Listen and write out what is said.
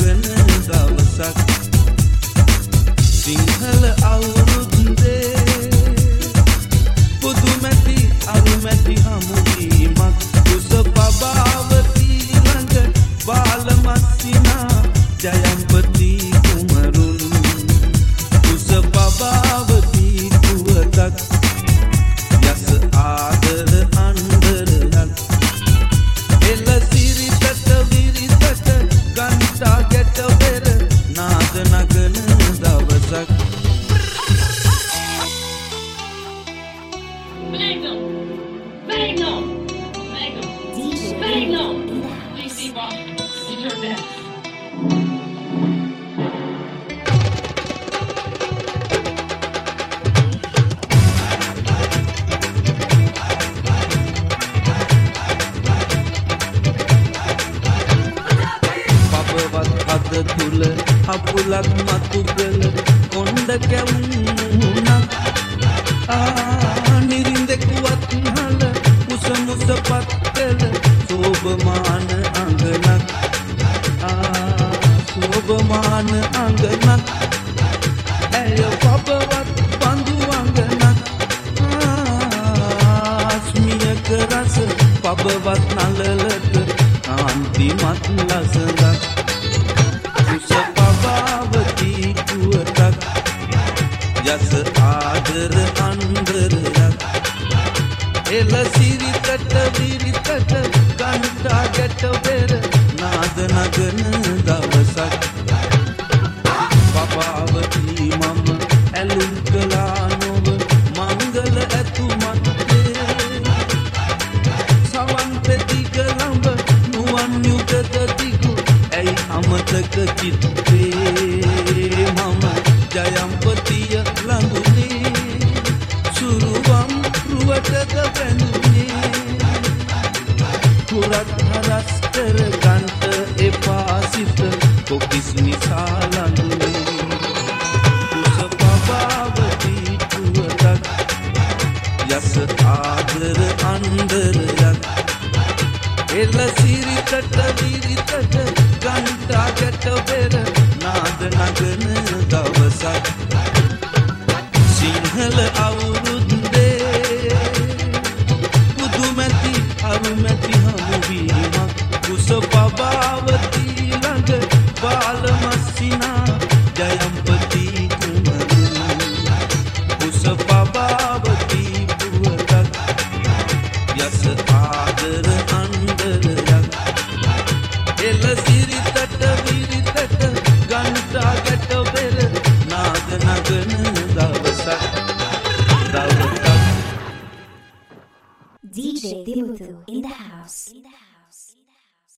නගන දවසක් සිංහල අවුරුද්දේ පුදුමැති අරුමැති හමුවීමක් කුස පබාවතී ළඟ බාලමස්සිනා ජයම්පති කුමරුන් කුස පබාවතී කුවතක් යස ආදර අන්දරයක් එල සිරිතට විරිතට ගන්ටා ගැට වෙර නාද නගන දවසක් Magnum! Magnum! Magnum! DJ Magnum! Please, Eva, did your best. අද තුල අපුලක් මතු කළ කොණ්ඩ කැවුණක් නිරින්දෙකුවත් හල මුස මුස පත්තල සෝභමාන අංගනක් සෝභමාන අංගනක් ඇය පබවත් බඳු අංගනක් ස්මියක රස පබවත් නලලක කාන්තිමත් ලසඳක් පබාවතී කුවතක් යස ආදර අන්දරයක් එල සිරිතට විරිතට කන්ටා ගැට වෙර නාද නගන දවසක් පබාවතී මම ඇලුම් කළා නොව මංගල ඇතුමත්තේ සවන් පෙතික ළඹ නුවන් යුගද දිගු ඇයි අමතක චිත්තේ මම ජයම්පතිය ළඟුනේ සුරුවම් රුවටද පැනුනේ කුරක් හරස් කර ගන්ට එපා සිත කොකිස් නිසා ළඟුනේ කුස පබාවතී කුවතක් යස ආදර අන්දරයක් එල සිරිතට විරිතට ගන්ටා ගැට වෙර නාද නගන දවසක් සිංහල අවුරුද්දේ පුදුමැති අරුමැති හමුවීමක් කුස පබාවතී ළඟ බාලමස්සිනා ජයම්පති කුමරුන් කුස පබාවතී පුවතක් යස ආදර අන්දරයක් එල සිරිතට විරිතට ගන්ටා ගැට වෙර නාද නගන දවසක් DJ Dimutu in the house.